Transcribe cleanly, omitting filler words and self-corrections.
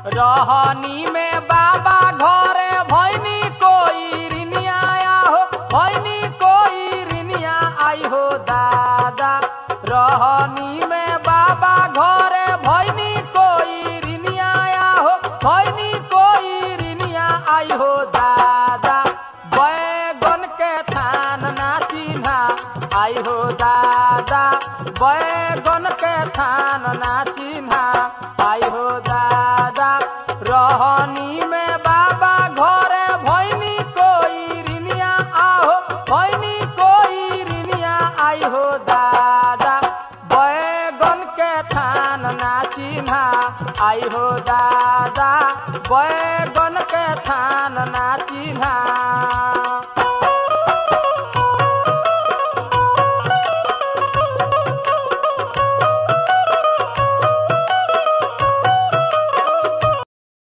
रहनी में बाबा घरे भैनी कोई रिनिया हो, भैनी कोई रिनिया आई हो दादा। रहनी में बाबा घरे भैनी कोई रिनिया हो, भैनी कोई रिनिया आई हो दादा। बैगन के थान ना चिन्हा आई हो दादा, बैगन के थान ना चिन्हा आई हो दादा। रहनी में बाबा घरे भैनी कोई रिनिया आहो, भैनी कोई रिनिया आई हो दादा। बैगन के थान ना चिन्हा आई हो दादा,